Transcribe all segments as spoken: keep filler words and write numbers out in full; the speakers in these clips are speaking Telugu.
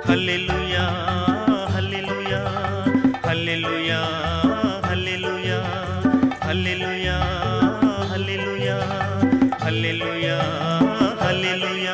హల్లెలూయా హల్లెలూయా హల్లెలూయా హల్లెలూయా హల్లెలూయా హల్లెలూయా హల్లెలూయా హల్లెలూయా.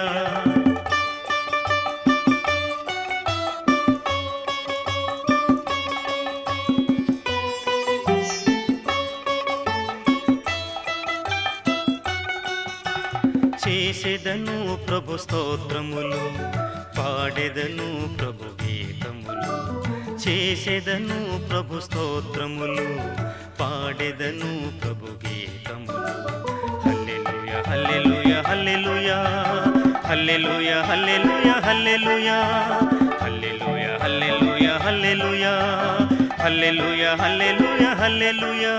చేసెదను ప్రభు స్తోత్రములు, పాడెదను ప్రభు గీతములు. చేసెదను ప్రభు స్తోత్రములు, పాడెదను ప్రభు గీతములు. హల్లెలూయా హల్లెలూయా హల్లెలూయా హల్లెలూయా హల్లెలూయా హల్లెలూయా హల్లెలూయా హల్లెలూయా హల్లెలూయా హల్లెలూయా హల్లెలూయా హల్లెలూయా.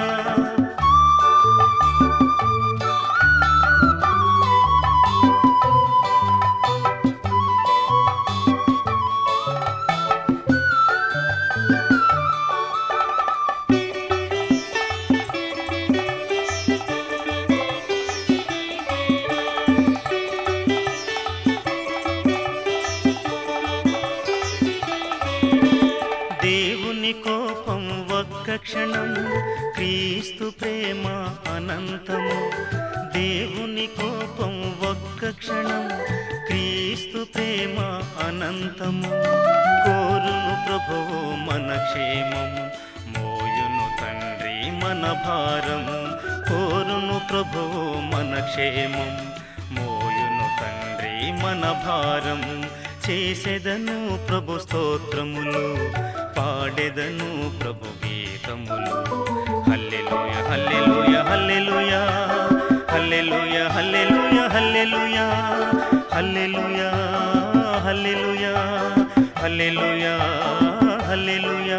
దేవుని కోపం ఒక్క క్షణం, క్రీస్తు ప్రేమ అనంతము. దేవుని కోపం ఒక్క క్షణం, క్రీస్తు ప్రేమ అనంతము. కోరును ప్రభువు మన క్షేమము, మోయును తండ్రి మన భారం. కోరును ప్రభువు మన క్షేమం, మోయును తండ్రి మన భారం. చేసెదను ప్రభు స్తోత్రములు, పాడెదను ప్రభు గీతములు. హల్లెలూయా హల్లెలూయా హల్లెలూయా హల్లెలూయా హల్లెలూయా హల్లెలూయా హల్లెలూయా హల్లెలూయా హల్లెలూయా హల్లెలూయా.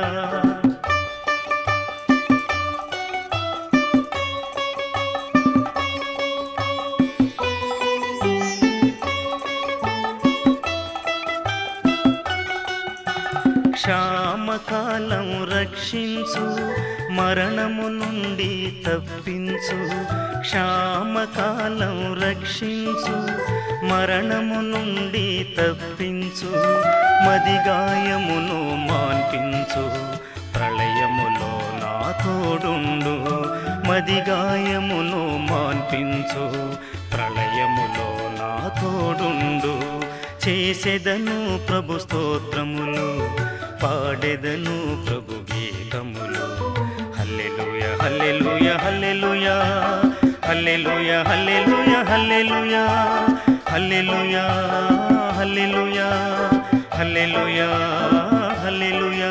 క్షామకాలం రక్షించు, మరణము నుండి తప్పించు. క్షామకాలం రక్షించు, మరణము నుండి తప్పించు. మదిగాయమును మాన్పించు, ప్రళయములో నా తోడుండు. మదిగాయమును మాన్పించు, ప్రళయములో నా తోడుండు. చేసెదను ప్రభు స్తోత్రములు, పాడెదను ప్రభు గీతములు. హల్లెలూయా హల్లెలూయా హల్లెలూయా హల్లెలూయా హల్లెలూయా హల్లెలూయా హల్లెలూయా హల్లెలూయా హల్లెలూయా హల్లెలూయా.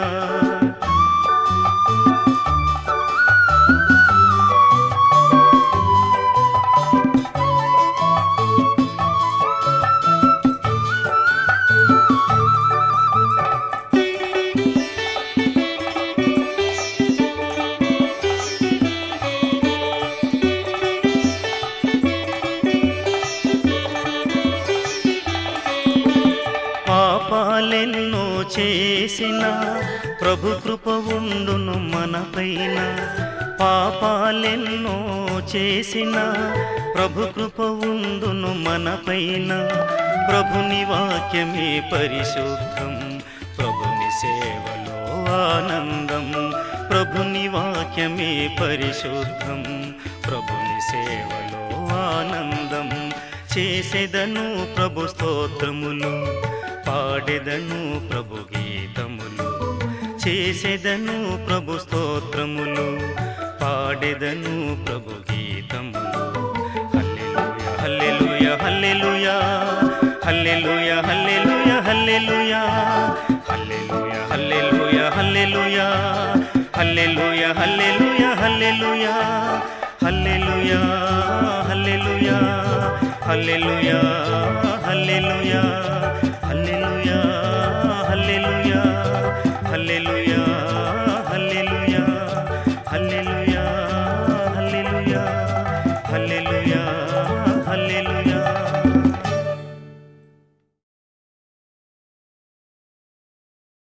పాపాలెన్నో చేసిన ప్రభు కృప ఉండును మనపైన. పాపాలెన్నో చేసిన ప్రభు కృప ఉండును మనపైన. ప్రభుని వాక్యమే పరిశుద్ధం, ప్రభుని సేవలో ఆనందం. ప్రభుని వాక్యమే పరిశుద్ధం, ప్రభుని సేవలో ఆనందం. చేసెదను ప్రభు స్తోత్రములు, పాడెదను ప్రభు గీతములు. చేసెదను ప్రభు స్తోత్రములు, పాడెదను ప్రభు గీతములు. హల్లెలూయా హల్లెలూయా హల్లెలూయా హల్లెలూయా హల్లెలూయా హల్లెలూయా హల్లెలూయా హల్లెలూయా హల్లెలూయా హల్లెలూయా హల్లెలూయా హల్లెలూయా హల్లెలూయా హల్లెలూయా హల్లెలూయా హల్లెలూయా